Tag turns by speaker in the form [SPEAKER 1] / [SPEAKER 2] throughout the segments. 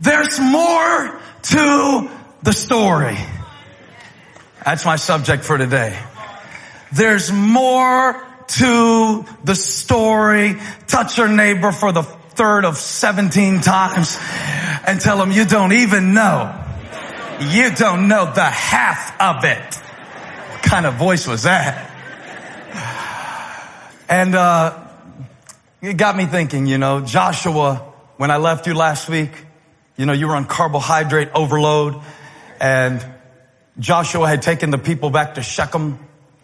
[SPEAKER 1] There's more to the story. That's my subject for today. There's more to the story. Touch your neighbor for the third of 17 times and tell them you don't even know. You don't know the half of it. What kind of voice was that? And it got me thinking, Joshua, when I left you last week, you were on carbohydrate overload, and Joshua had taken the people back to Shechem,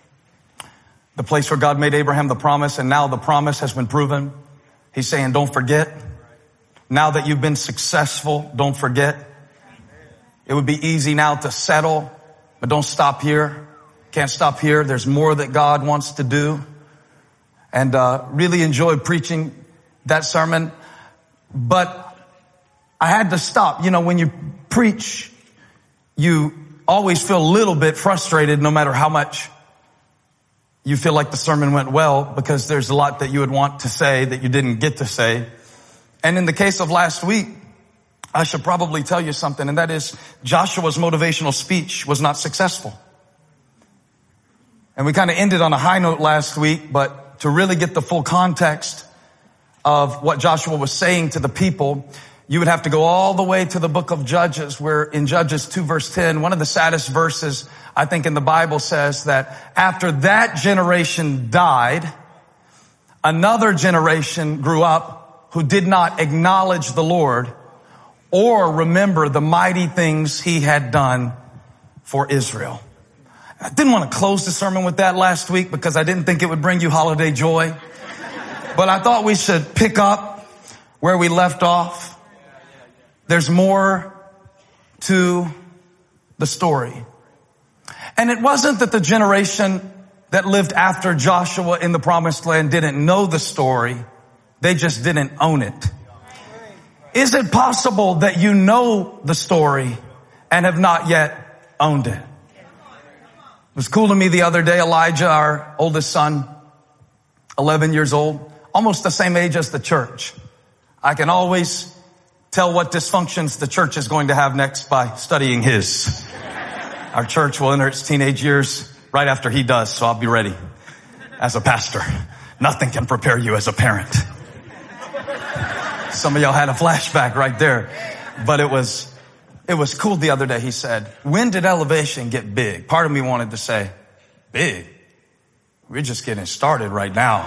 [SPEAKER 1] the place where God made Abraham the promise, and now the promise has been proven. He's saying, don't forget. Now that you've been successful, don't forget. It would be easy now to settle, but don't stop here. Can't stop here. There's more that God wants to do. And really enjoyed preaching that sermon. But I had to stop. When you preach, you always feel a little bit frustrated no matter how much you feel like the sermon went well, because there's a lot that you would want to say that you didn't get to say. And in the case of last week, I should probably tell you something, and that is Joshua's motivational speech was not successful. And we kind of ended on a high note last week, but to really get the full context of what Joshua was saying to the people, you would have to go all the way to the book of Judges, where in Judges 2 verse 10, one of the saddest verses I think in the Bible says that after that generation died, another generation grew up who did not acknowledge the Lord or remember the mighty things he had done for Israel. I didn't want to close the sermon with that last week because I didn't think it would bring you holiday joy. But I thought we should pick up where we left off. There's more to the story. And it wasn't that the generation that lived after Joshua in the promised land didn't know the story. They just didn't own it. Is it possible that you know the story and have not yet owned it? It was cool to me the other day, Elijah, our oldest son, 11 years old, almost the same age as the church. I can always tell what dysfunctions the church is going to have next by studying his. Our church will enter its teenage years right after he does, so I'll be ready as a pastor. Nothing can prepare you as a parent. Some of y'all had a flashback right there. But it was cool the other day. He said, when did Elevation get big? Part of me wanted to say, big? We're just getting started right now.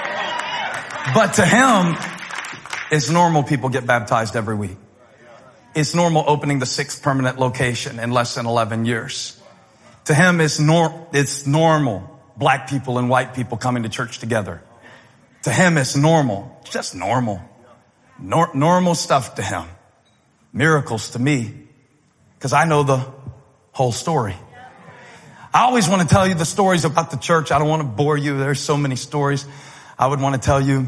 [SPEAKER 1] But to him, it's normal people get baptized every week. It's normal opening the 6th permanent location in less than 11 years. To him, it's normal black people and white people coming to church together. To him, it's normal. It's just normal. Normal stuff to him. Miracles to me, because I know the whole story. I always want to tell you the stories about the church. I don't want to bore you. There's so many stories I would want to tell you.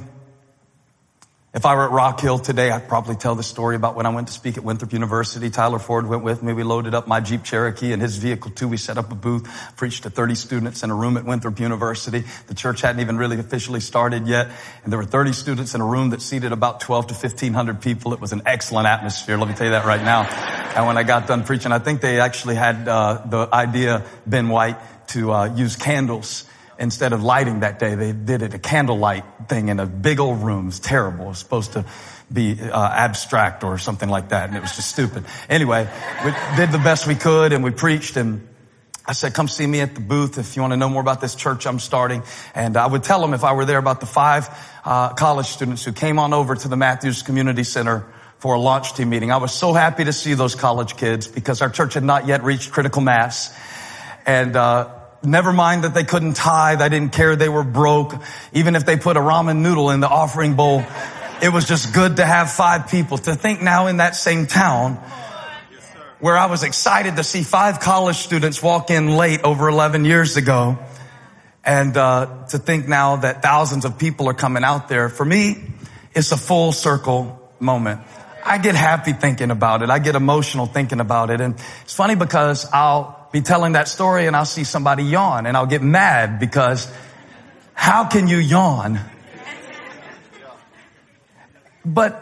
[SPEAKER 1] If I were at Rock Hill today, I'd probably tell the story about when I went to speak at Winthrop University. Tyler Ford went with me. We loaded up my Jeep Cherokee and his vehicle too. We set up a booth, preached to 30 students in a room at Winthrop University. The church hadn't even really officially started yet. And there were 30 students in a room that seated about 12 to 1,500 people. It was an excellent atmosphere. Let me tell you that right now. And when I got done preaching, I think they actually had the idea, Ben White, to use candles. Instead of lighting that day, they did it a candlelight thing in a big old room. It was terrible. It was supposed to be abstract or something like that, and it was just stupid. Anyway, we did the best we could, and we preached, and I said, come see me at the booth if you want to know more about this church I'm starting. And I would tell them if I were there about the 5 college students who came on over to the Matthews Community Center for a launch team meeting. I was so happy to see those college kids because our church had not yet reached critical mass. And never mind that they couldn't tithe. I didn't care. They were broke. Even if they put a ramen noodle in the offering bowl, it was just good to have 5 people. To think now in that same town where I was excited to see 5 college students walk in late over 11 years ago, and to think now that thousands of people are coming out there. For me, it's a full circle moment. I get happy thinking about it. I get emotional thinking about it. And it's funny because I'll be telling that story and I'll see somebody yawn and I'll get mad because how can you yawn? But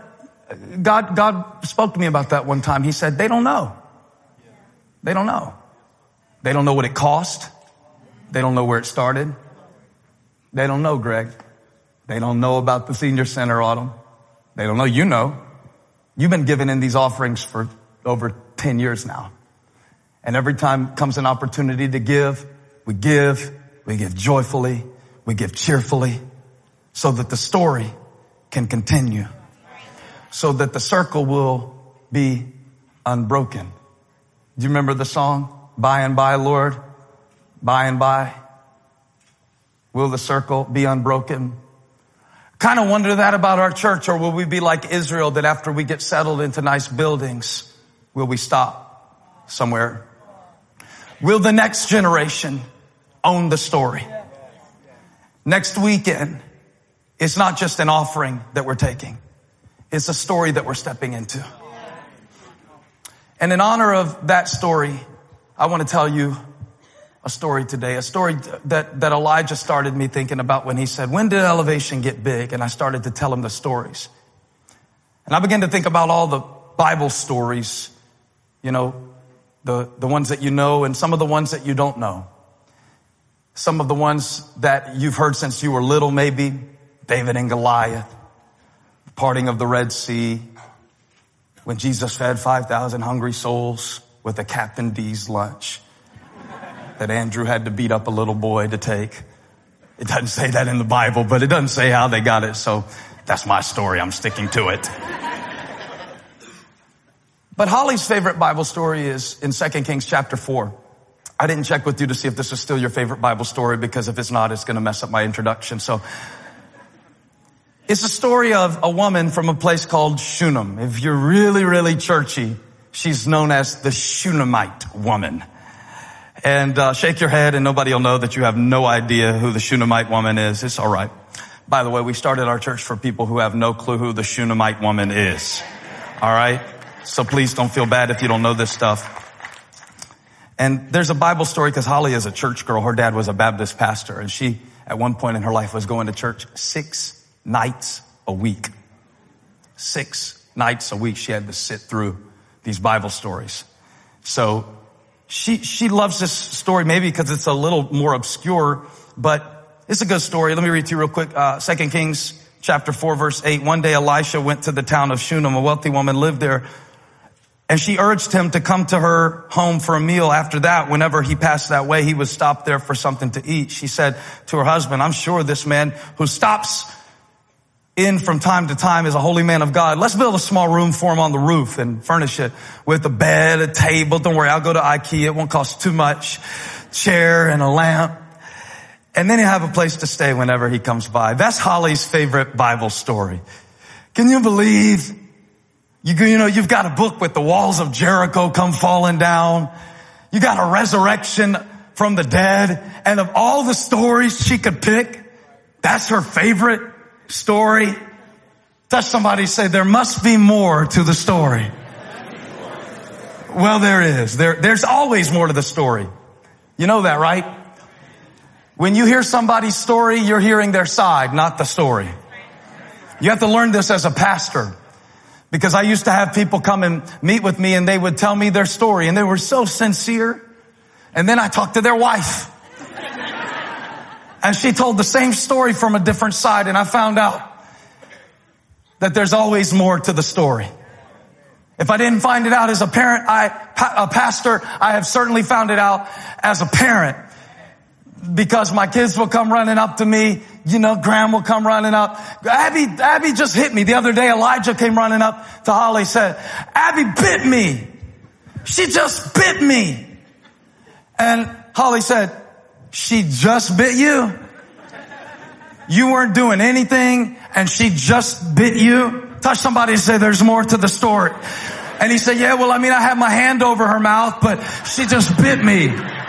[SPEAKER 1] God spoke to me about that one time. He said, they don't know. They don't know. They don't know what it cost. They don't know where it started. They don't know, Greg. They don't know about the senior center, Autumn. They don't know. You know. You've been giving in these offerings for over 10 years now. And every time comes an opportunity to give, we give joyfully, we give cheerfully, so that the story can continue, so that the circle will be unbroken. Do you remember the song? By and by, Lord, by and by, will the circle be unbroken? Kind of wonder that about our church, or will we be like Israel, that after we get settled into nice buildings, will we stop somewhere? Will the next generation own the story? Next weekend, it's not just an offering that we're taking. It's a story that we're stepping into. And in honor of that story, I want to tell you a story today, a story that Elijah started me thinking about when he said, when did Elevation get big? And I started to tell him the stories. And I began to think about all the Bible stories, you know, the ones that you know and some of the ones that you don't know. Some of the ones that you've heard since you were little, maybe David and Goliath, the parting of the Red Sea, when Jesus fed 5,000 hungry souls with a Captain D's lunch that Andrew had to beat up a little boy to take. It doesn't say that in the Bible, but it doesn't say how they got it. So that's my story. I'm sticking to it. But Holly's favorite Bible story is in 2 Kings chapter 4. I didn't check with you to see if this was still your favorite Bible story, because if it's not, it's going to mess up my introduction. So it's a story of a woman from a place called Shunem. If you're really, really churchy, she's known as the Shunammite woman. And shake your head and nobody will know that you have no idea who the Shunammite woman is. It's all right. By the way, we started our church for people who have no clue who the Shunammite woman is. All right? So please don't feel bad if you don't know this stuff. And there's a Bible story because Holly is a church girl. Her dad was a Baptist pastor, and she, at one point in her life, was going to church 6 nights a week. 6 nights a week she had to sit through these Bible stories. So she loves this story, maybe because it's a little more obscure, but it's a good story. Let me read to you real quick. 2 Kings chapter 4, verse 8. One day Elisha went to the town of Shunem. A wealthy woman lived there, and she urged him to come to her home for a meal. After that, whenever he passed that way, he would stop there for something to eat. She said to her husband, I'm sure this man who stops in from time to time is a holy man of God. Let's build a small room for him on the roof and furnish it with a bed, a table. Don't worry, I'll go to IKEA. It won't cost too much. Chair and a lamp. And then he'll have a place to stay whenever he comes by. That's Holly's favorite Bible story. Can you believe? You know, you've got a book with the walls of Jericho come falling down. You got a resurrection from the dead. And of all the stories she could pick, that's her favorite story. Touch somebody, say, there must be more to the story. Well, there is. There's always more to the story. You know that, right? When you hear somebody's story, you're hearing their side, not the story. You have to learn this as a pastor. Because I used to have people come and meet with me and they would tell me their story and they were so sincere. And then I talked to their wife. And she told the same story from a different side, and I found out that there's always more to the story. If I didn't find it out as a parent, a pastor, I have certainly found it out as a parent. Because my kids will come running up to me, you know, Graham will come running up. Abby just hit me. The other day, Elijah came running up to Holly, said, Abby bit me. She just bit me. And Holly said, she just bit you? You weren't doing anything and she just bit you? Touch somebody and say, there's more to the story. And he said, yeah, well, I mean, I had my hand over her mouth, but she just bit me.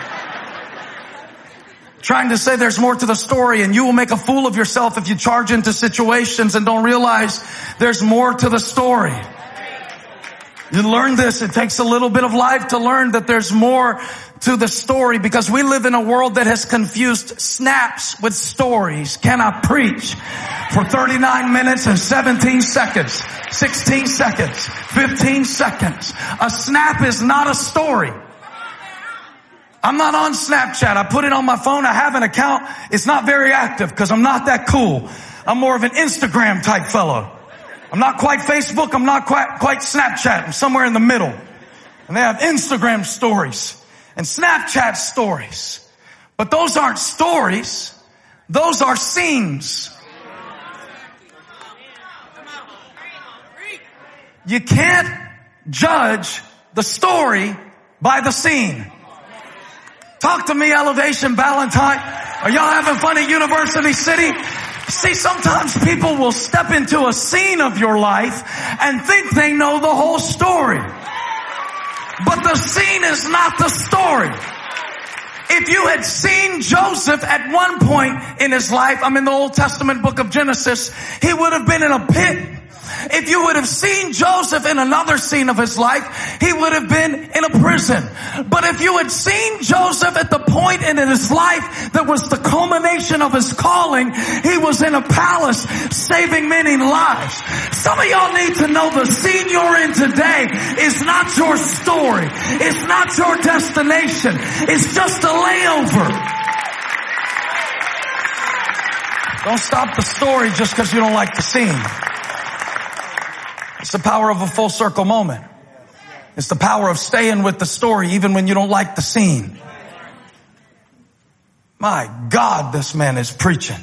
[SPEAKER 1] Trying to say there's more to the story, and you will make a fool of yourself if you charge into situations and don't realize there's more to the story. You learn this. It takes a little bit of life to learn that there's more to the story, because we live in a world that has confused snaps with stories. Can I preach for 39 minutes and 17 seconds, 16 seconds, 15 seconds? A snap is not a story. I'm not on Snapchat. I put it on my phone. I have an account. It's not very active because I'm not that cool. I'm more of an Instagram type fellow. I'm not quite Facebook. I'm not quite Snapchat. I'm somewhere in the middle. And they have Instagram stories and Snapchat stories. But those aren't stories. Those are scenes. You can't judge the story by the scene. Talk to me, Elevation Valentine. Are y'all having fun at University City? See, sometimes people will step into a scene of your life and think they know the whole story. But the scene is not the story. If you had seen Joseph at one point in his life, I'm in the Old Testament book of Genesis, he would have been in a pit. If you would have seen Joseph in another scene of his life, he would have been in a prison. But if you had seen Joseph at the point in his life that was the culmination of his calling, he was in a palace saving many lives. Some of y'all need to know the scene you're in today is not your story. It's not your destination. It's just a layover. Don't stop the story just because you don't like the scene. It's the power of a full circle moment. It's the power of staying with the story even when you don't like the scene. My God, this man is preaching.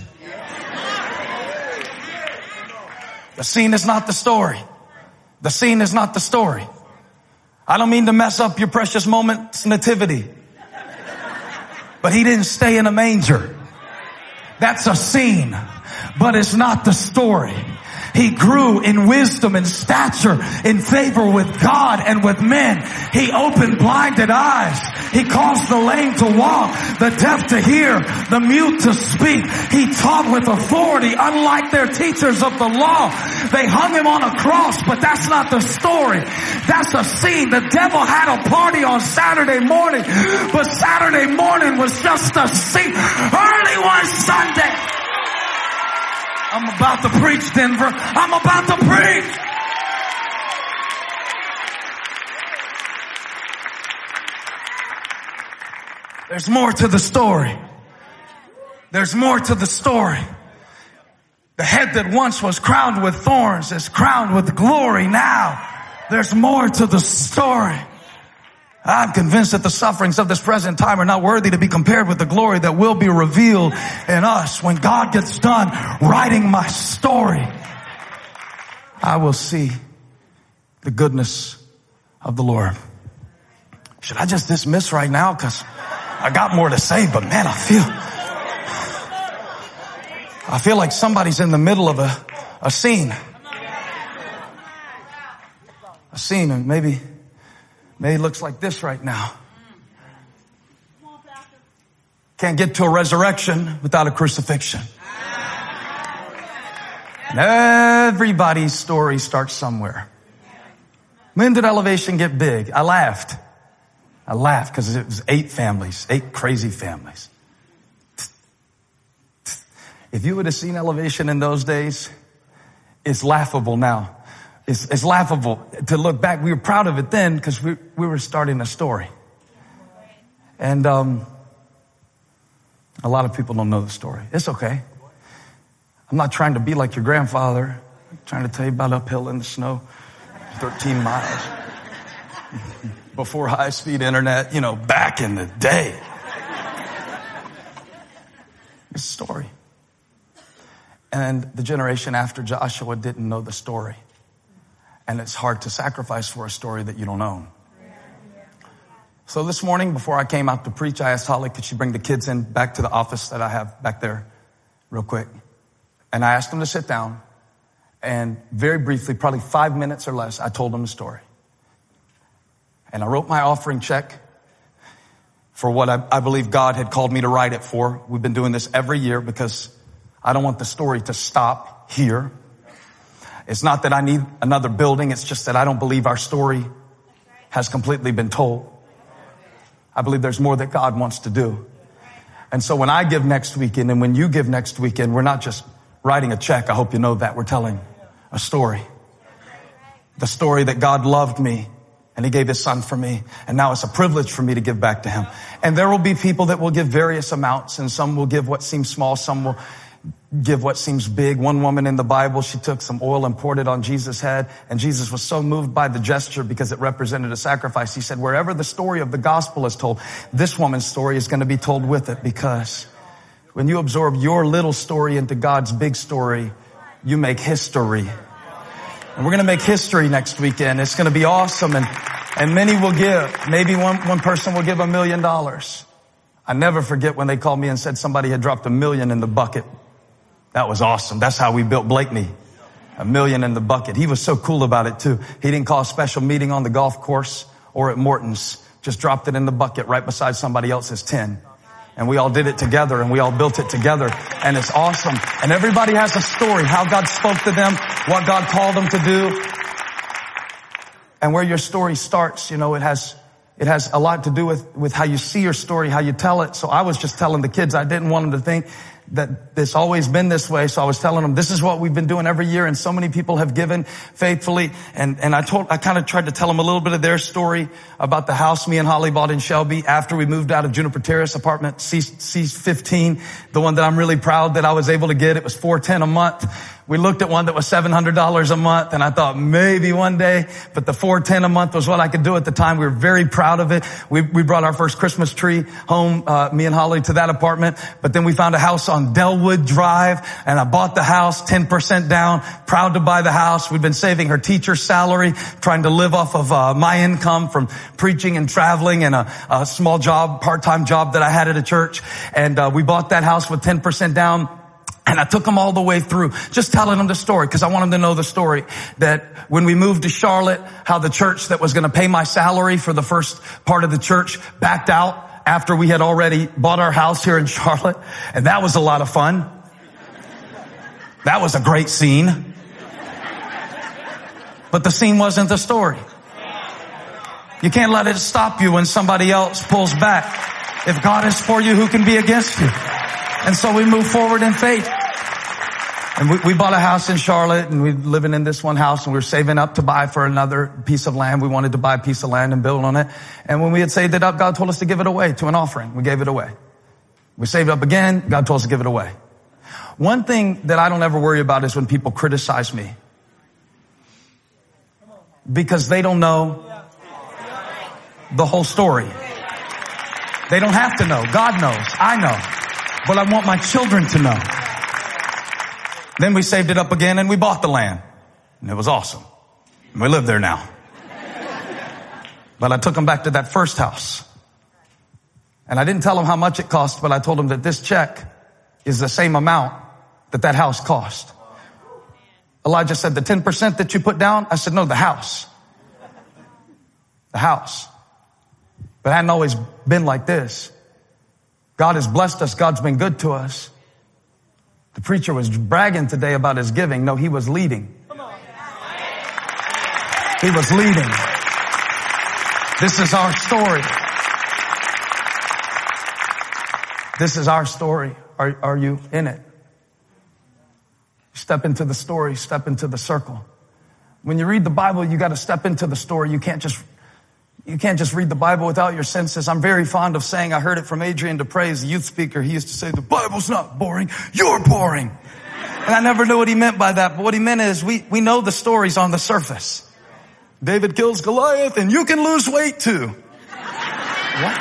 [SPEAKER 1] The scene is not the story. The scene is not the story. I don't mean to mess up your precious moment's nativity, but he didn't stay in a manger. That's a scene, but it's not the story. He grew in wisdom and stature, in favor with God and with men. He opened blinded eyes. He caused the lame to walk, the deaf to hear, the mute to speak. He taught with authority, unlike their teachers of the law. They hung him on a cross, but that's not the story. That's a scene. The devil had a party on Saturday morning, but Saturday morning was just a scene. Early one Sunday. I'm about to preach, Denver. I'm about to preach. There's more to the story. There's more to the story. The head that once was crowned with thorns is crowned with glory now. There's more to the story. I'm convinced that the sufferings of this present time are not worthy to be compared with the glory that will be revealed in us. When God gets done writing my story, I will see the goodness of the Lord. Should I just dismiss right now? Because I got more to say, but man, I feel like somebody's in the middle of a scene. A scene, and maybe it looks like this right now. Can't get to a resurrection without a crucifixion. And everybody's story starts somewhere. When did Elevation get big? I laughed because it was 8 families, 8 crazy families. If you would have seen Elevation in those days, it's laughable now. It's laughable to look back. We were proud of it then because we were starting a story. And a lot of people don't know the story. It's okay. I'm not trying to be like your grandfather. I'm trying to tell you about uphill in the snow, 13 miles. Before high-speed internet, back in the day. It's a story. And the generation after Joshua didn't know the story. And it's hard to sacrifice for a story that you don't own. So this morning, before I came out to preach, I asked Holly, could she bring the kids in back to the office that I have back there real quick? And I asked them to sit down. And very briefly, probably 5 minutes or less, I told them the story. And I wrote my offering check for what I believe God had called me to write it for. We've been doing this every year because I don't want the story to stop here. It's not that I need another building. It's just that I don't believe our story has completely been told. I believe there's more that God wants to do. And so when I give next weekend and when you give next weekend, we're not just writing a check. I hope you know that. We're telling a story. The story that God loved me and he gave his son for me. And now it's a privilege for me to give back to him. And there will be people that will give various amounts, and some will give what seems small. Some will give what seems big. One woman in the Bible, she took some oil and poured it on Jesus' head. And Jesus was so moved by the gesture because it represented a sacrifice. He said, wherever the story of the gospel is told, this woman's story is going to be told with it, because when you absorb your little story into God's big story, you make history. And we're going to make history next weekend. It's going to be awesome. And many will give. Maybe one person will give $1 million. I never forget when they called me and said somebody had dropped $1 million in the bucket. That was awesome. That's how we built Blakeney. $1 million in the bucket. He was so cool about it too. He didn't call a special meeting on the golf course or at Morton's. Just dropped it in the bucket right beside somebody else's 10. And we all did it together, and we all built it together. And it's awesome. And everybody has a story, how God spoke to them, what God called them to do. And where your story starts, it has a lot to do with how you see your story, how you tell it. So I was just telling the kids, I didn't want them to think that it's always been this way. So I was telling them, this is what we've been doing every year. And so many people have given faithfully. And I kind of tried to tell them a little bit of their story about the house me and Holly bought in Shelby after we moved out of Juniper Terrace, apartment C15, the one that I'm really proud that I was able to get. It was $410 a month. We looked at one that was $700 a month, and I thought maybe one day, but the $410 a month was what I could do at the time. We were very proud of it. We brought our first Christmas tree home, me and Holly, to that apartment. But then we found a house on Delwood Drive, and I bought the house 10% down, proud to buy the house. We've been saving her teacher's salary, trying to live off of my income from preaching and traveling and a small job, part-time job that I had at a church. And we bought that house with 10% down. And I took them all the way through, just telling them the story, because I want them to know the story, that when we moved to Charlotte, how the church that was going to pay my salary for the first part of the church backed out after we had already bought our house here in Charlotte. And that was a lot of fun. That was a great scene. But the scene wasn't the story. You can't let it stop you when somebody else pulls back. If God is for you, who can be against you? And so we move forward in faith. And we bought a house in Charlotte, and we're living in this one house, and we were saving up to buy for another piece of land. We wanted to buy a piece of land and build on it. And when we had saved it up, God told us to give it away to an offering. We gave it away. We saved up again. God told us to give it away. One thing that I don't ever worry about is when people criticize me, because they don't know the whole story. They don't have to know. God knows. I know. But I want my children to know. Then we saved it up again and we bought the land. And it was awesome. And we live there now. But I took them back to that first house. And I didn't tell them how much it cost, but I told them that this check is the same amount that house cost. Elijah said, the 10% that you put down? I said, no, the house. The house. But it hadn't always been like this. God has blessed us. God's been good to us. The preacher was bragging today about his giving. No, he was leading. He was leading. This is our story. This is our story. Are you in it? Step into the story. Step into the circle. When you read the Bible, you got to step into the story. You can't just read the Bible without your senses. I'm very fond of saying, I heard it from Adrian DePrez, the youth speaker. He used to say, the Bible's not boring. You're boring. And I never knew what he meant by that. But what he meant is we know the stories on the surface. David kills Goliath and you can lose weight too. What?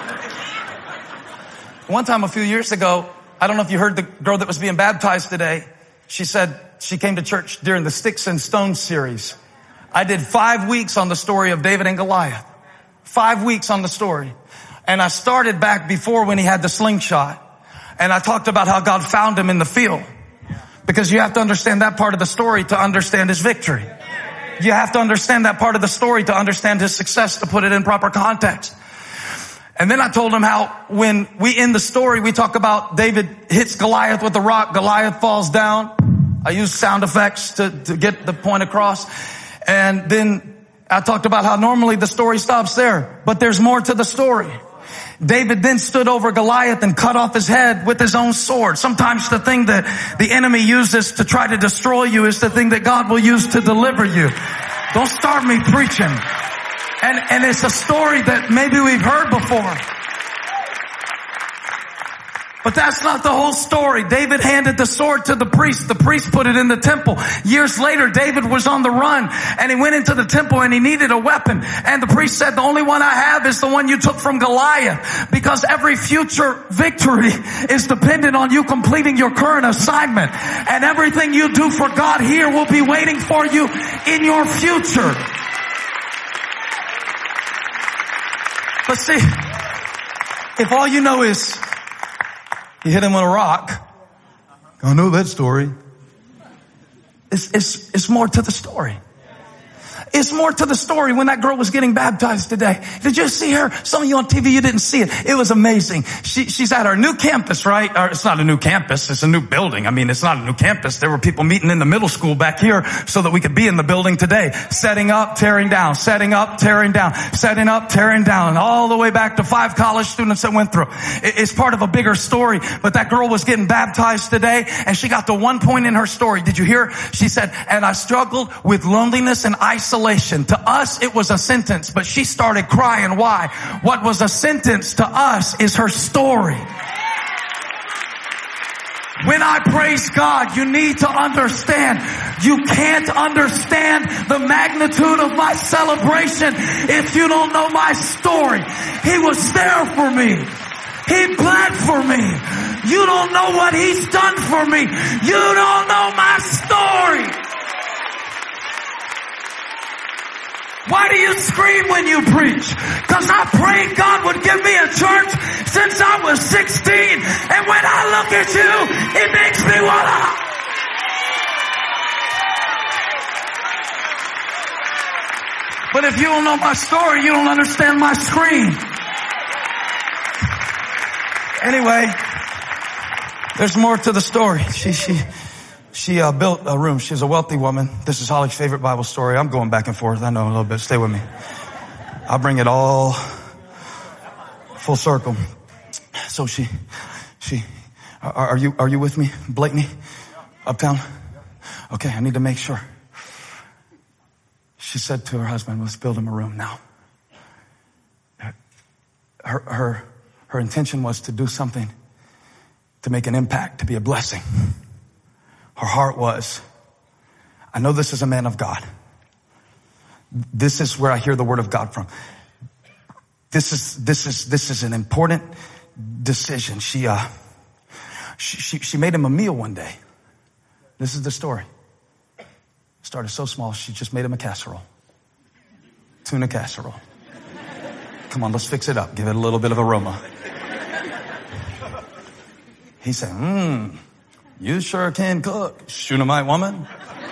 [SPEAKER 1] One time a few years ago, I don't know if you heard the girl that was being baptized today. She said she came to church during the Sticks and Stones series. I did 5 weeks on the story of David and Goliath. 5 weeks on the story. And I started back before when he had the slingshot. And I talked about how God found him in the field. Because you have to understand that part of the story to understand his victory. You have to understand that part of the story to understand his success, to put it in proper context. And then I told him how when we end the story, we talk about David hits Goliath with a rock. Goliath falls down. I use sound effects to get the point across. And then I talked about how normally the story stops there, but there's more to the story. David then stood over Goliath and cut off his head with his own sword. Sometimes the thing that the enemy uses to try to destroy you is the thing that God will use to deliver you. Don't start me preaching. And it's a story that maybe we've heard before. But that's not the whole story. David handed the sword to the priest. The priest put it in the temple. Years later, David was on the run and he went into the temple and he needed a weapon. And the priest said, the only one I have is the one you took from Goliath, because every future victory is dependent on you completing your current assignment. And everything you do for God here will be waiting for you in your future. But see, if all you know is you hit him with a rock, I know that story. It's more to the story. It's more to the story. When that girl was getting baptized today, did you see her? Some of you on TV, you didn't see it. It was amazing. She's at our new campus, right? Or it's not a new campus. It's a new building. I mean, it's not a new campus. There were people meeting in the middle school back here so that we could be in the building today. Setting up, tearing down, setting up, tearing down, setting up, tearing down, all the way back to 5 college students that went through. It's part of a bigger story. But that girl was getting baptized today and she got to one point in her story. Did you hear? She said, and I struggled with loneliness and isolation. To us, it was a sentence, but she started crying. Why? What was a sentence to us is her story. When I praise God, you need to understand, you can't understand the magnitude of my celebration if you don't know my story. He was there for me. He bled for me. You don't know what He's done for me. You don't know my story. Why do you scream when you preach? Because I prayed God would give me a church since I was 16. And when I look at you, it makes me want to... But if you don't know my story, you don't understand my scream. Anyway, there's more to the story. She built a room. She's a wealthy woman. This is Holly's favorite Bible story. I'm going back and forth. I know a little bit. Stay with me. I'll bring it all full circle. So are you with me, Blakeney? Uptown? Okay, I need to make sure. She said to her husband, let's build him a room now. Her intention was to do something to make an impact, to be a blessing. Her heart was, I know this is a man of God. This is where I hear the word of God from. This is an important decision. She made him a meal one day. This is the story. Started so small, she just made him a casserole. Tuna casserole. Come on, let's fix it up. Give it a little bit of aroma. He said, you sure can cook, Shunammite woman.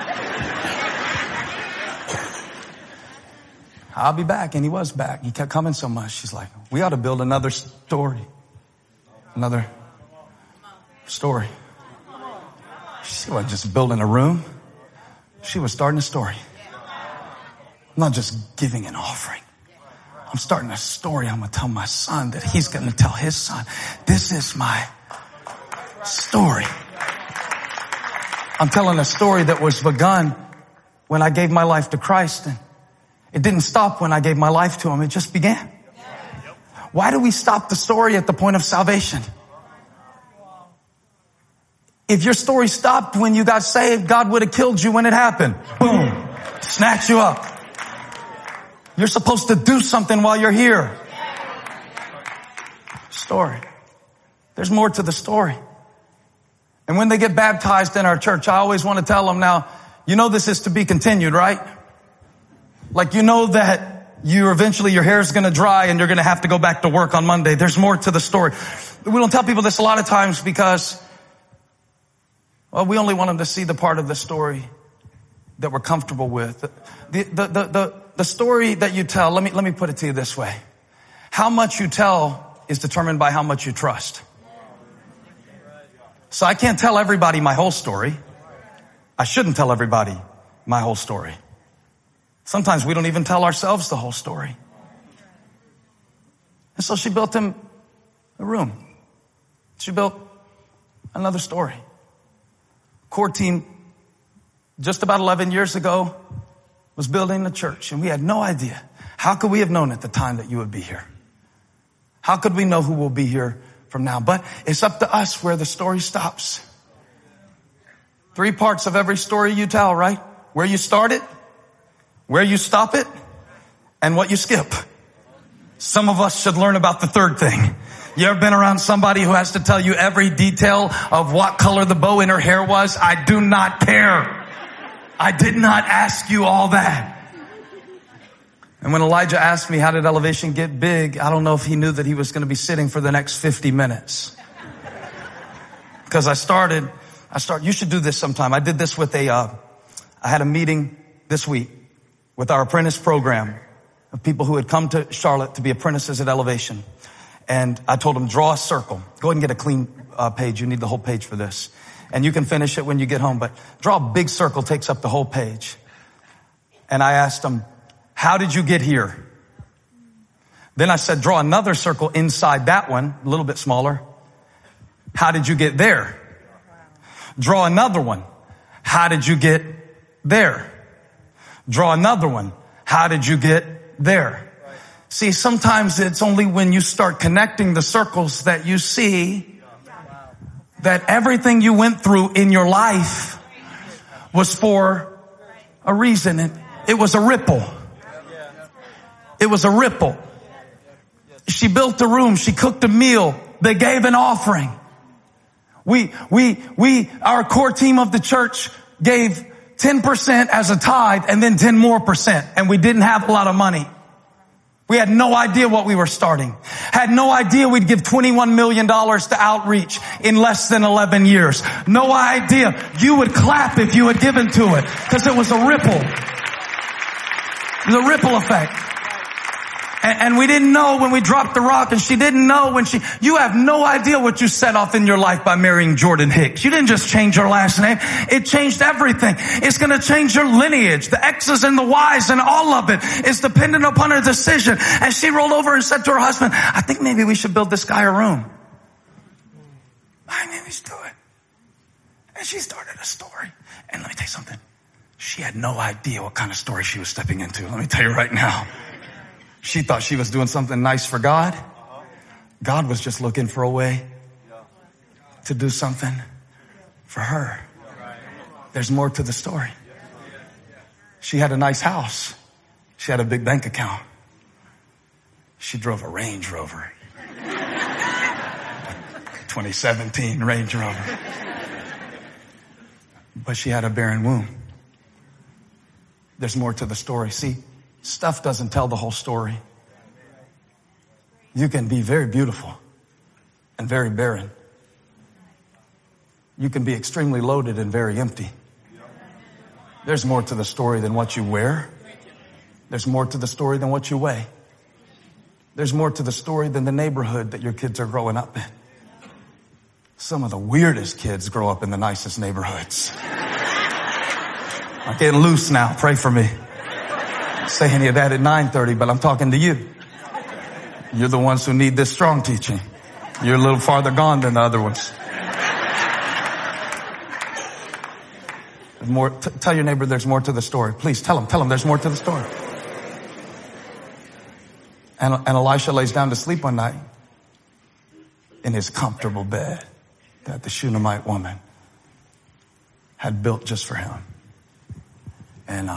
[SPEAKER 1] I'll be back. And he was back. He kept coming so much. She's like, we ought to build another story. Another story. She wasn't just building a room. She was starting a story. I'm not just giving an offering. I'm starting a story. I'm going to tell my son that he's going to tell his son. This is my story. I'm telling a story that was begun when I gave my life to Christ, and it didn't stop when I gave my life to Him. It just began. Why do we stop the story at the point of salvation? If your story stopped when you got saved, God would have killed you when it happened. Boom. Snatch you up. You're supposed to do something while you're here. Story. There's more to the story. And when they get baptized in our church, I always want to tell them, now, you know this is to be continued, right? Like, you know that eventually your hair is going to dry and you're going to have to go back to work on Monday. There's more to the story. We don't tell people this a lot of times because, well, we only want them to see the part of the story that we're comfortable with. The story that you tell, let me put it to you this way. How much you tell is determined by how much you trust. So I can't tell everybody my whole story. I shouldn't tell everybody my whole story. Sometimes we don't even tell ourselves the whole story. And so she built him a room. She built another story. Core team, just about 11 years ago, was building a church, and we had no idea. How could we have known at the time that you would be here? How could we know who will be here from now? But it's up to us where the story stops. 3 parts of every story you tell, right? Where you start it, where you stop it, and what you skip. Some of us should learn about the third thing. You ever been around somebody who has to tell you every detail of what color the bow in her hair was? I do not care. I did not ask you all that. And when Elijah asked me, how did Elevation get big? I don't know if he knew that he was going to be sitting for the next 50 minutes. Because I started, you should do this sometime. I did this with I had a meeting this week with our apprentice program of people who had come to Charlotte to be apprentices at Elevation. And I told them, draw a circle. Go ahead and get a clean page. You need the whole page for this. And you can finish it when you get home, but draw a big circle, takes up the whole page. And I asked them, how did you get here? Then I said, draw another circle inside that one, a little bit smaller. How did you get there? Draw another one. How did you get there? Draw another one. How did you get there? See, sometimes it's only when you start connecting the circles that you see that everything you went through in your life was for a reason. It was a ripple. It was a ripple. She built a room. She cooked a meal. They gave an offering. Our core team of the church gave 10% as a tithe and then 10 more %. And we didn't have a lot of money. We had no idea what we were starting. Had no idea we'd give $21 million to outreach in less than 11 years. No idea. You would clap if you had given to it because it was a ripple. It was a ripple effect. And we didn't know when we dropped the rock, and she didn't know when you have no idea what you set off in your life by marrying Jordan Hicks. You didn't just change your last name. It changed everything. It's going to change your lineage. The X's and the Y's and all of it is dependent upon her decision. And she rolled over and said to her husband, I think maybe we should build this guy a room. I think we should do it. And she started a story. And let me tell you something. She had no idea what kind of story she was stepping into. Let me tell you right now. She thought she was doing something nice for God. God was just looking for a way to do something for her. There's more to the story. She had a nice house. She had a big bank account. She drove a Range Rover. 2017 Range Rover. But she had a barren womb. There's more to the story. See, stuff doesn't tell the whole story. You can be very beautiful and very barren. You can be extremely loaded and very empty. There's more to the story than what you wear. There's more to the story than what you weigh. There's more to the story than the neighborhood that your kids are growing up in. Some of the weirdest kids grow up in the nicest neighborhoods. I'm getting loose now. Pray for me. Say any of that at 9:30, but I'm talking to you. You're the ones who need this strong teaching. You're a little farther gone than the other ones. More. Tell your neighbor there's more to the story. Please tell him there's more to the story. And Elisha lays down to sleep one night in his comfortable bed that the Shunammite woman had built just for him. And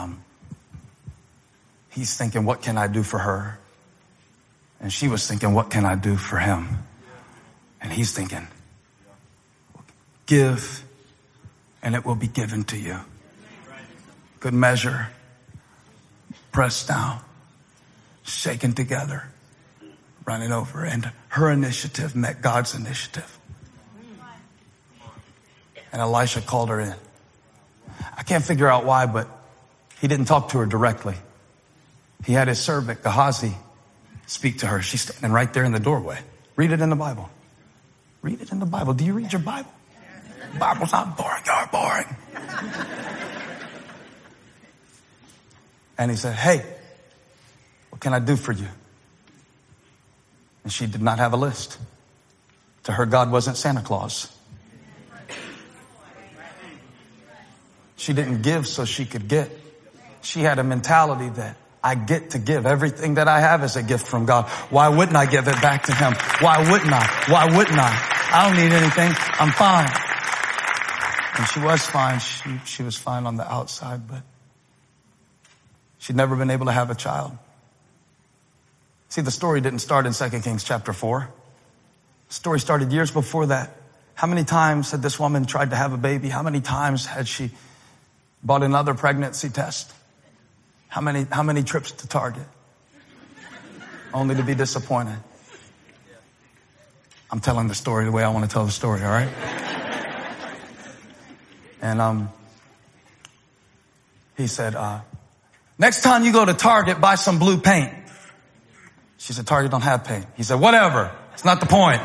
[SPEAKER 1] he's thinking, what can I do for her? And she was thinking, what can I do for him? And he's thinking, give and it will be given to you. Good measure, pressed down, shaken together, running over. And her initiative met God's initiative. And Elisha called her in. I can't figure out why, but he didn't talk to her directly. He had his servant, Gehazi, speak to her. She's standing right there in the doorway. Read it in the Bible. Read it in the Bible. Do you read your Bible? The Bible's not boring. You're boring. And he said, hey, what can I do for you? And she did not have a list. To her, God wasn't Santa Claus. She didn't give so she could get. She had a mentality that I get to give. Everything that I have is a gift from God. Why wouldn't I give it back to him? Why wouldn't I? Why wouldn't I? I don't need anything. I'm fine. And she was fine. She was fine on the outside, but she'd never been able to have a child. See, the story didn't start in 2 Kings chapter 4. The story started years before that. How many times had this woman tried to have a baby? How many times had she bought another pregnancy test? How many trips to Target? Only to be disappointed. I'm telling the story the way I want to tell the story, all right? And he said, next time you go to Target, buy some blue paint. She said, Target don't have paint. He said, whatever. It's not the point.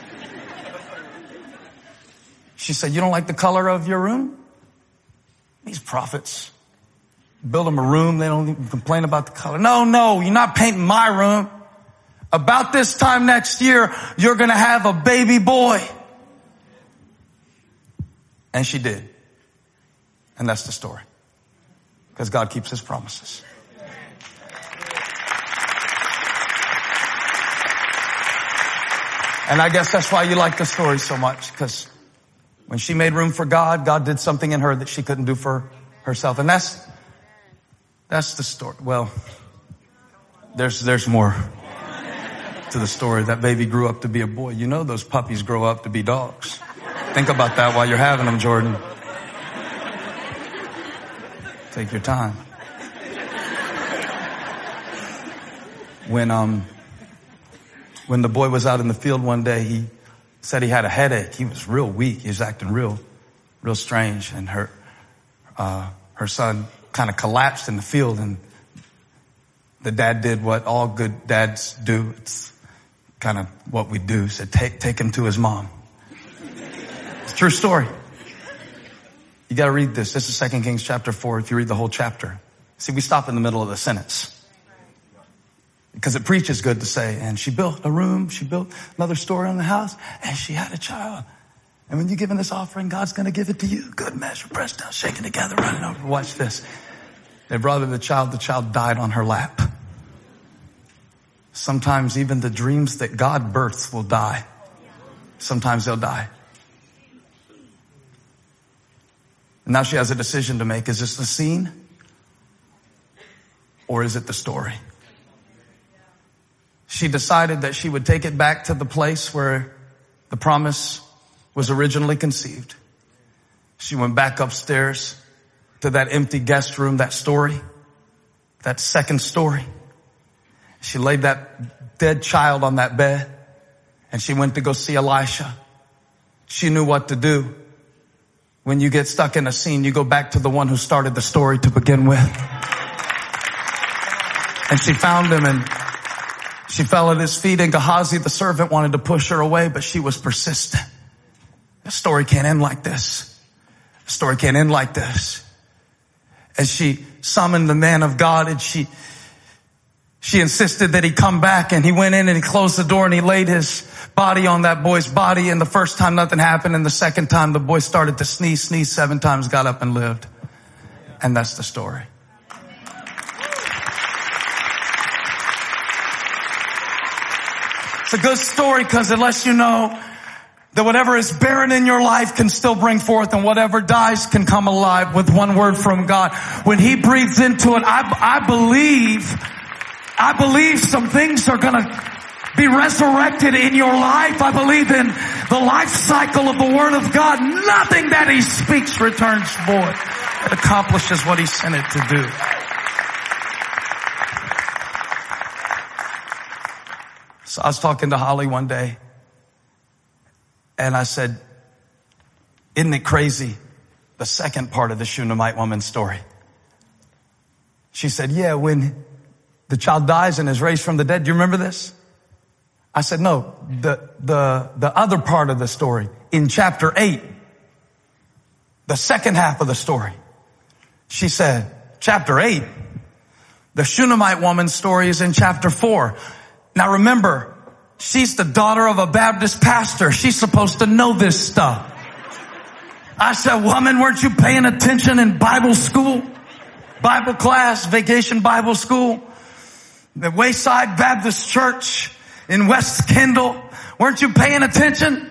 [SPEAKER 1] She said, you don't like the color of your room? These prophets build them a room. They don't even complain about the color. No, you're not painting my room. About this time next year, you're going to have a baby boy. And she did. And that's the story. Because God keeps his promises. And I guess that's why you like the story so much, because when she made room for God, God did something in her that she couldn't do for herself. And that's the story. Well, there's more to the story. That baby grew up to be a boy. You know those puppies grow up to be dogs. Think about that while you're having them, Jordan. Take your time. When the boy was out in the field one day, he said he had a headache. He was real weak. He was acting real strange. And her son kind of collapsed in the field, and the dad did what all good dads do. It's kind of what we do. Said, take him to his mom. It's a true story. You got to read this. This is 2 Kings chapter 4. If you read the whole chapter. See, we stop in the middle of the sentence. Because it preaches good to say, and she built a room, she built another story on the house, and she had a child. And when you're giving this offering, God's going to give it to you. Good measure, pressed down, shaken together, running over. Watch this. They brought her the child died on her lap. Sometimes even the dreams that God births will die. Sometimes they'll die. And now she has a decision to make. Is this the scene? Or is it the story? She decided that she would take it back to the place where the promise was originally conceived. She went back upstairs to that empty guest room, that story, that second story. She laid that dead child on that bed, and she went to go see Elisha. She knew what to do. When you get stuck in a scene, you go back to the one who started the story to begin with. And she found him, and she fell at his feet, and Gehazi, the servant, wanted to push her away, but she was persistent. The story can't end like this. The story can't end like this. And she summoned the man of God, and she insisted that he come back, and he went in and he closed the door and he laid his body on that boy's body. And the first time nothing happened, and the second time the boy started to sneeze 7 times, got up and lived. And that's the story. It's a good story because it lets you know that whatever is barren in your life can still bring forth, and whatever dies can come alive with one word from God. When he breathes into it, I believe some things are going to be resurrected in your life. I believe in the life cycle of the Word of God. Nothing that he speaks returns void. It accomplishes what he sent it to do. So I was talking to Holly one day, and I said, isn't it crazy, the second part of the Shunammite woman's story? She said, yeah, when the child dies and is raised from the dead. Do you remember this? I said, no, the other part of the story in chapter 8, The second half of the story. She said, chapter 8, the Shunammite woman's story is in chapter 4. Now remember, she's the daughter of a Baptist pastor. She's supposed to know this stuff. I said, woman, weren't you paying attention in Bible school? Bible class, vacation Bible school? The Wayside Baptist Church in West Kendall. Weren't you paying attention?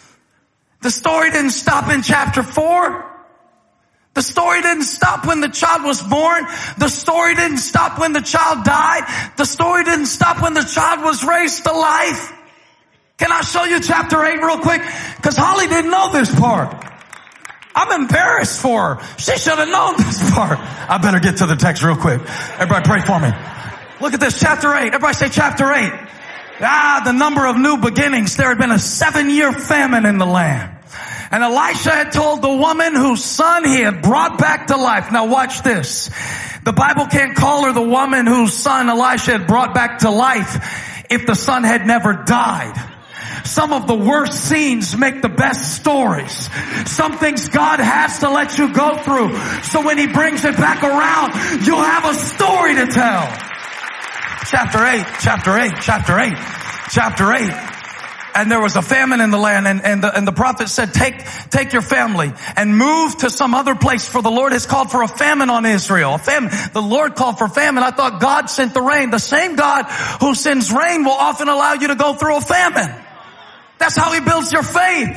[SPEAKER 1] The story didn't stop in chapter 4. The story didn't stop when the child was born. The story didn't stop when the child died. The story didn't stop when the child was raised to life. Can I show you chapter 8 real quick? Because Holly didn't know this part. I'm embarrassed for her. She should have known this part. I better get to the text real quick. Everybody pray for me. Look at this, chapter 8. Everybody say chapter 8. The number of new beginnings. There had been a 7-year famine in the land. And Elisha had told the woman whose son he had brought back to life. Now watch this. The Bible can't call her the woman whose son Elisha had brought back to life if the son had never died. Some of the worst scenes make the best stories. Some things God has to let you go through, so when he brings it back around, you'll have a story to tell. Chapter 8, chapter 8, chapter 8, chapter 8. And there was a famine in the land, and the prophet said, take your family and move to some other place, for the Lord has called for a famine on Israel. A famine. The Lord called for famine. I thought God sent the rain. The same God who sends rain will often allow you to go through a famine. That's how he builds your faith.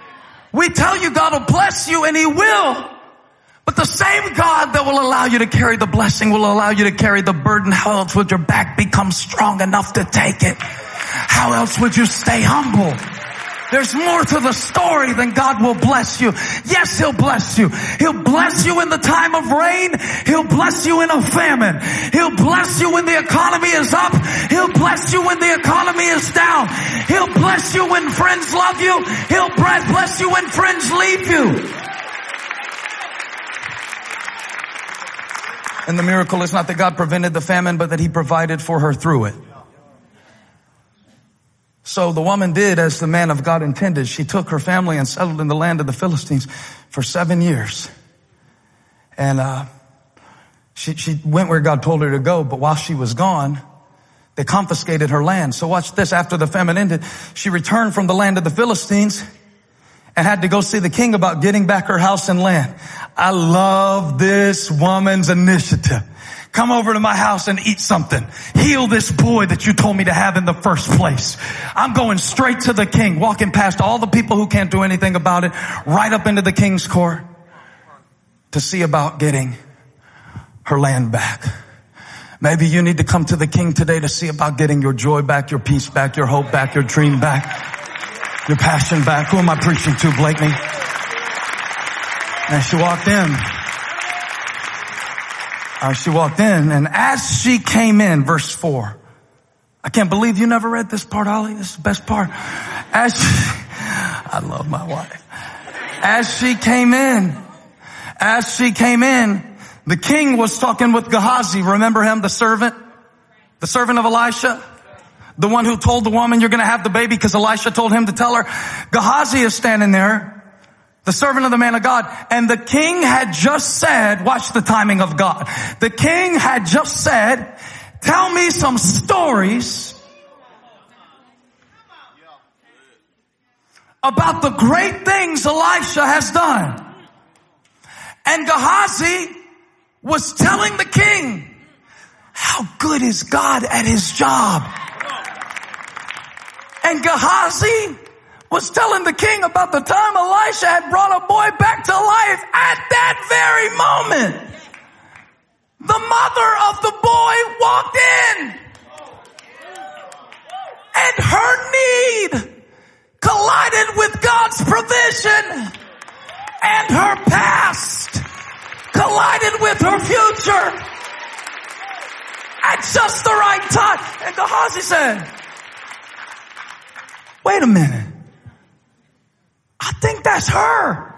[SPEAKER 1] We tell you God will bless you, and he will. But the same God that will allow you to carry the blessing will allow you to carry the burden. How else would your back become strong enough to take it? How else would you stay humble? There's more to the story than God will bless you. Yes, he'll bless you. He'll bless you in the time of rain. He'll bless you in a famine. He'll bless you when the economy is up. He'll bless you when the economy is down. He'll bless you when friends love you. He'll bless you when friends leave you. And the miracle is not that God prevented the famine, but that he provided for her through it. So the woman did as the man of God intended. She took her family and settled in the land of the Philistines for 7 years. And she went where God told her to go, but while she was gone, they confiscated her land. So watch this. After the famine ended, she returned from the land of the Philistines and had to go see the king about getting back her house and land. I love this woman's initiative. Come over to my house and eat something. Heal this boy that you told me to have in the first place. I'm going straight to the king, walking past all the people who can't do anything about it, right up into the king's court to see about getting her land back. Maybe you need to come to the king today to see about getting your joy back, your peace back, your hope back, your dream back, your passion back. Who am I preaching to, Blakeney? And she walked in. She walked in, and as she came in, verse 4. I can't believe you never read this part, Ollie. This is the best part. I love my wife. As she came in, the king was talking with Gehazi. Remember him, the servant of Elisha? The one who told the woman, you're going to have the baby because Elisha told him to tell her. Gehazi is standing there, the servant of the man of God. And the king had just said, watch the timing of God. The king had just said, tell me some stories about the great things Elisha has done. And Gehazi was telling the king, how good is God at his job? And Gehazi was telling the king about the time Elisha had brought a boy back to life. At that very moment, the mother of the boy walked in, and her need collided with God's provision, and her past collided with her future at just the right time. And Gehazi said, wait a minute. I think that's her.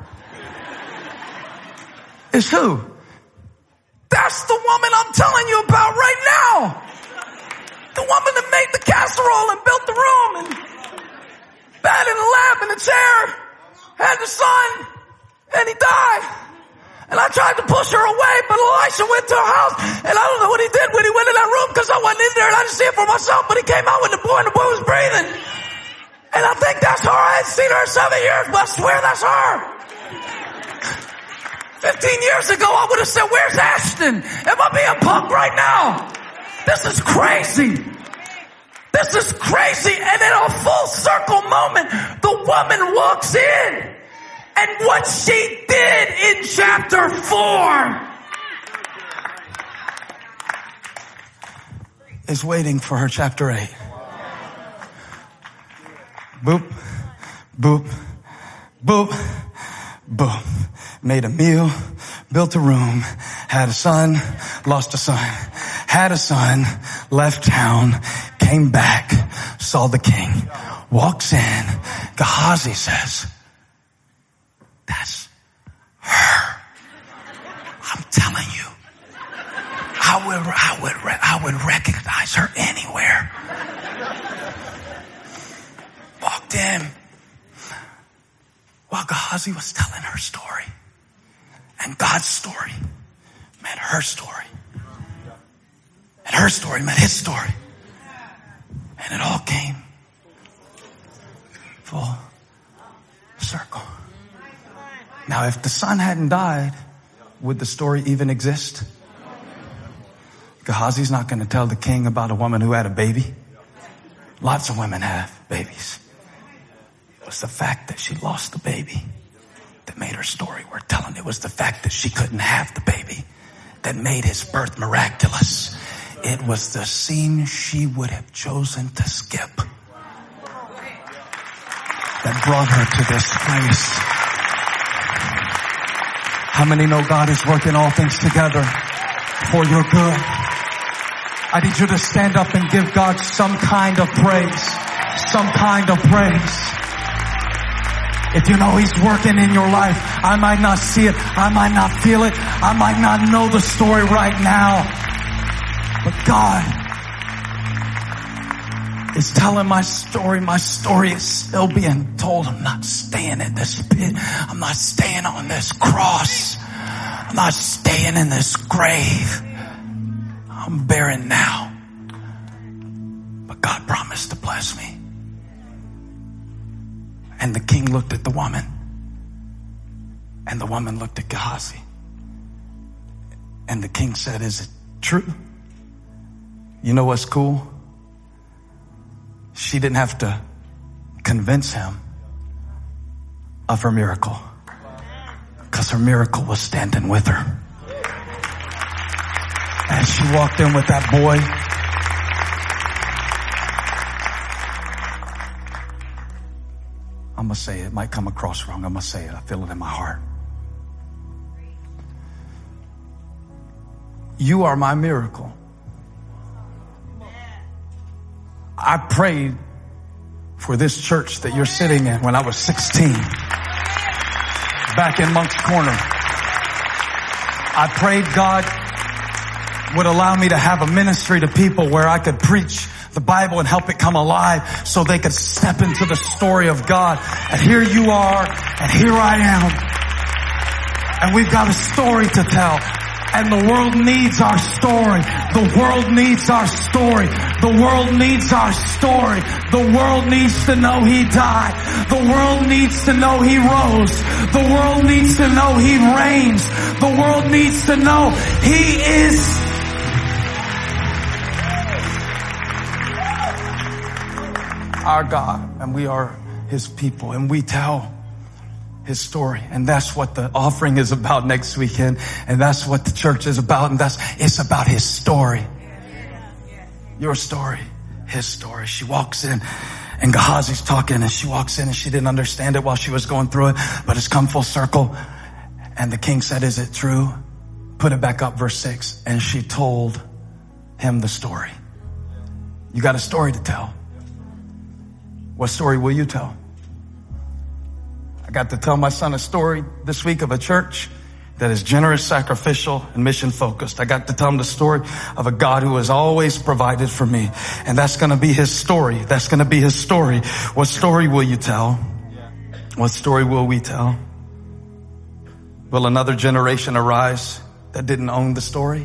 [SPEAKER 1] It's who? That's the woman I'm telling you about right now. The woman that made the casserole and built the room and bed and a lamp and a chair, had the son and he died. And I tried to push her away, but Elisha went to her house, and I don't know what he did when he went in that room because I wasn't in there and I didn't see it for myself, but he came out with the boy and the boy was breathing. And I think that's her. I hadn't seen her in 7 years, but I swear that's her. 15 years ago, I would have said, where's Ashton? Am I being punked right now? This is crazy. This is crazy. And in a full circle moment, the woman walks in. And what she did in chapter 4 is waiting for her chapter 8. Boop, boop, boop, boop. Made a meal, built a room, had a son, lost a son, had a son, left town, came back, saw the king, walks in. Gehazi says, that's her. I'm telling you, I would recognize her anywhere. Walked in while Gehazi was telling her story. And God's story met her story. And her story met his story. And it all came full circle. Now, if the son hadn't died, would the story even exist? Gehazi's not going to tell the king about a woman who had a baby. Lots of women have babies. It was the fact that she lost the baby that made her story worth telling. It was the fact that she couldn't have the baby that made his birth miraculous. It was the scene she would have chosen to skip that brought her to this place. How many know God is working all things together for your good? I need you to stand up and give God some kind of praise. Some kind of praise. If you know He's working in your life, I might not see it, I might not feel it, I might not know the story right now, but God is telling my story. My story is still being told. I'm not staying in this pit. I'm not staying on this cross. I'm not staying in this grave. I'm barren now, but God promised to bless me. And the king looked at the woman, and the woman looked at Gehazi. And the king said, is it true? You know what's cool? She didn't have to convince him of her miracle, because her miracle was standing with her. As she walked in with that boy, I'm going to say it. It might come across wrong. I'm going to say it. I feel it in my heart. You are my miracle. I prayed for this church that you're sitting in when I was 16, back in Moncks Corner. I prayed God would allow me to have a ministry to people where I could preach the Bible and help it come alive so they could step into the story of God. And here you are, and here I am. And we've got a story to tell. And the world needs our story. The world needs our story. The world needs our story. The world needs to know He died. The world needs to know He rose. The world needs to know He reigns. The world needs to know He is our God, and we are His people, and we tell His story. And that's what the offering is about next weekend, and that's what the church is about, and it's about His story. Your story, His story. She walks in, and Gehazi's talking, and she walks in, and she didn't understand it while she was going through it, but it's come full circle. And the king said, is it true? Put it back up, verse 6. And she told him the story. You got a story to tell. What story will you tell? I got to tell my son a story this week of a church that is generous, sacrificial, and mission focused. I got to tell him the story of a God who has always provided for me. And that's going to be his story. That's going to be his story. What story will you tell? What story will we tell? Will another generation arise that didn't own the story?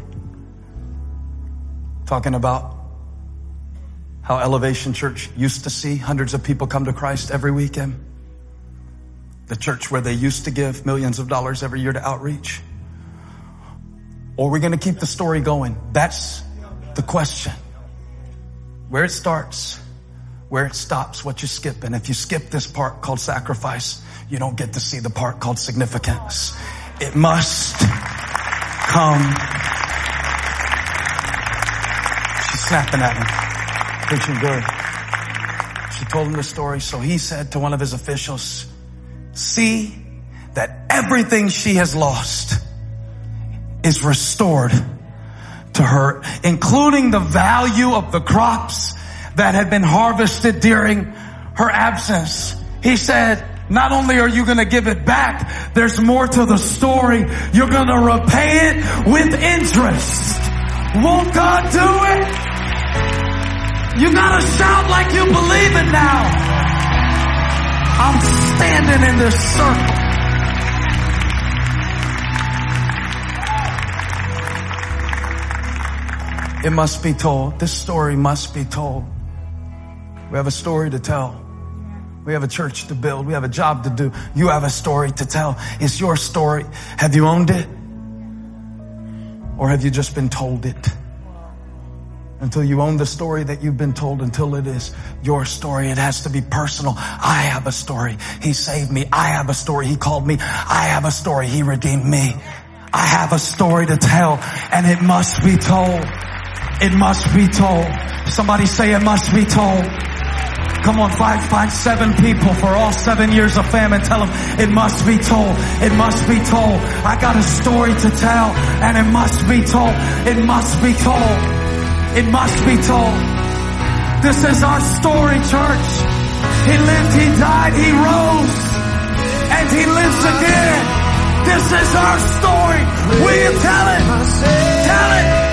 [SPEAKER 1] Talking about how Elevation Church used to see hundreds of people come to Christ every weekend. The church where they used to give millions of dollars every year to outreach. Or are we going to keep the story going? That's the question. Where it starts, where it stops, what you skip. And if you skip this part called sacrifice, you don't get to see the part called significance. It must come. She's snapping at him, preaching good. She told him the story. So he said to one of his officials, see that everything she has lost is restored to her, including the value of the crops that had been harvested during her absence. He said, not only are you going to give it back, there's more to the story. You're going to repay it with interest. Won't God do it? You got to shout like you believe it now. I'm standing in this circle. It must be told. This story must be told. We have a story to tell. We have a church to build. We have a job to do. You have a story to tell. It's your story. Have you owned it? Or have you just been told it? Until you own the story that you've been told, until it is your story, it has to be personal. I have a story. He saved me. I have a story. He called me. I have a story. He redeemed me. I have a story to tell, and it must be told. It must be told. Somebody say it must be told. Come on, find 7 people for all 7 years of famine. Tell them it must be told. It must be told. I got a story to tell, and it must be told. It must be told. It must be told. This is our story, church. He lived, he died, he rose, and he lives again. This is our story. Will you tell it? Tell it.